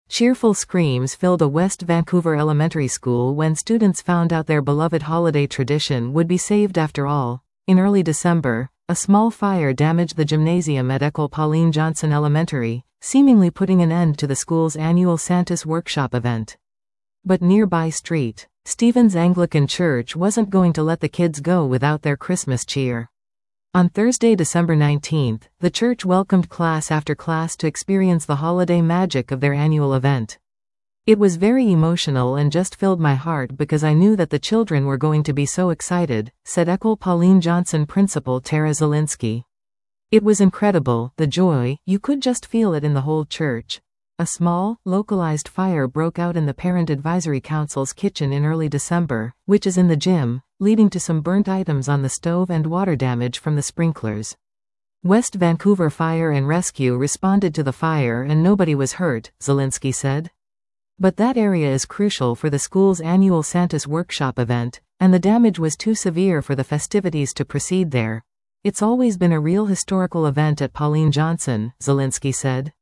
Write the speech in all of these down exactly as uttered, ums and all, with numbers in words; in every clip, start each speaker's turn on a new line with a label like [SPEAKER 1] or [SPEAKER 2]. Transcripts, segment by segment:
[SPEAKER 1] Cheerful screams filled a West Vancouver elementary school when students found out their beloved holiday tradition would be saved after all. In early December, a small fire damaged the gymnasium at École Pauline Johnson Elementary, seemingly putting an end to the school's annual Santa's Workshop event. But nearby Street Stevens Anglican Church wasn't going to let the kids go without their Christmas cheer. On Thursday, December nineteenth, the church welcomed class after class to experience the holiday magic of their annual event. It was very emotional and just filled my heart because I knew that the children were going to be so excited, said École Pauline Johnson principal Tara Zielinski. It was incredible, the joy, you could just feel it in the whole church. A small, localized fire broke out in the Parent Advisory Council's kitchen in early December, which is in the gym, leading to some burnt items on the stove and water damage from the sprinklers. West Vancouver Fire and Rescue responded to the fire and nobody was hurt, Zielinski said. But that area is crucial for the school's annual Santa's Workshop event, and the damage was too severe for the festivities to proceed there. It's always been a real historical event at Pauline Johnson, Zielinski said.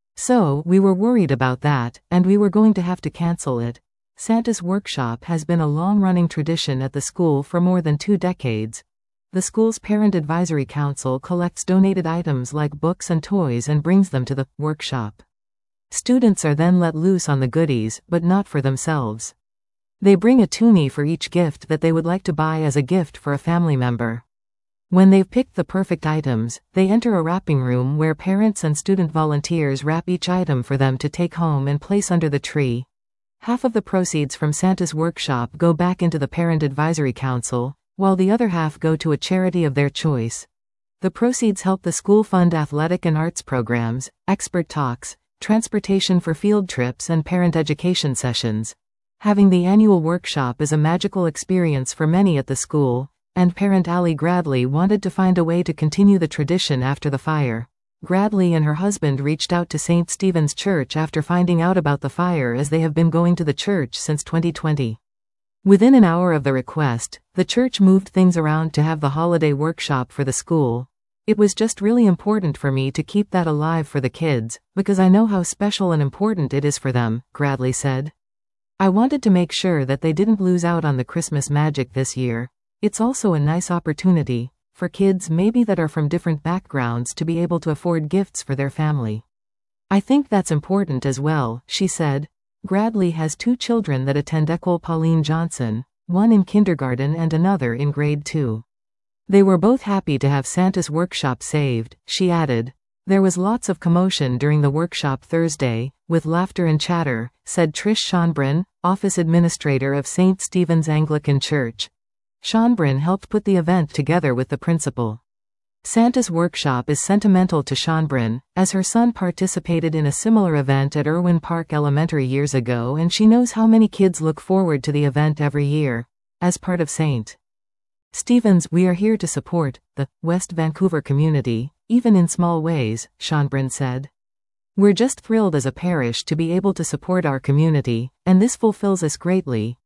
[SPEAKER 1] So, we were worried about that, and we were going to have to cancel it. Santa's Workshop has been a long-running tradition at the school for more than two decades. The school's Parent Advisory Council collects donated items like books and toys and brings them to the workshop. Students are then let loose on the goodies, but not for themselves. They bring a toonie for each gift that they would like to buy as a gift for a family member. When they've picked the perfect items, they enter a wrapping room where parents and student volunteers wrap each item for them to take home and place under the tree. Half of the proceeds from Santa's Workshop go back into the Parent Advisory Council, while the other half go to a charity of their choice. The proceeds help the school fund athletic and arts programs, expert talks, transportation for field trips and parent education sessions. Having the annual workshop is a magical experience for many at the school, and parent Allie Gradley wanted to find a way to continue the tradition after the fire. Gradley and her husband reached out to Saint Stephen's Church after finding out about the fire, as they have been going to the church since twenty twenty. Within an hour of the request, the church moved things around to have the holiday workshop for the school. It was just really important for me to keep that alive for the kids, because I know how special and important it is for them, Gradley said. I wanted to make sure that they didn't lose out on the Christmas magic this year. It's also a nice opportunity for kids maybe that are from different backgrounds to be able to afford gifts for their family. I think that's important as well, she said. Gradley has two children that attend École Pauline Johnson, one in kindergarten and another in grade two. They were both happy to have Santa's Workshop saved, she added. There was lots of commotion during the workshop Thursday, with laughter and chatter, said Trish Schonbrun, office administrator of Saint Stephen's Anglican Church. Schonbrun helped put the event together with the principal. Santa's Workshop is sentimental to Schonbrun, as her son participated in a similar event at Irwin Park Elementary years ago, and she knows how many kids look forward to the event every year. As part of Saint Stephen's, we are here to support the West Vancouver community, even in small ways, Schonbrun said. We're just thrilled as a parish to be able to support our community, and this fulfills us greatly.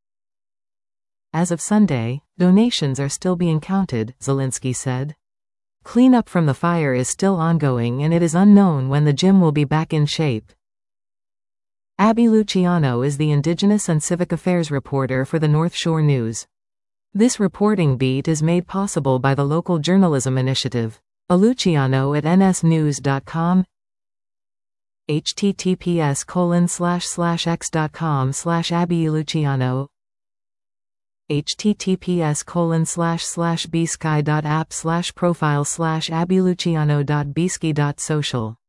[SPEAKER 1] As of Sunday, donations are still being counted, Zielinski said. Cleanup from the fire is still ongoing and it is unknown when the gym will be back in shape. Abby Luciano is the Indigenous and Civic Affairs reporter for the North Shore News. This reporting beat is made possible by the Local Journalism Initiative. A Luciano at n s news dot com, https colon slash slash x dot com slash Abby Luciano, https colon slash slash bsky dot app slash profile slash abbyluciano dot bsky dot social.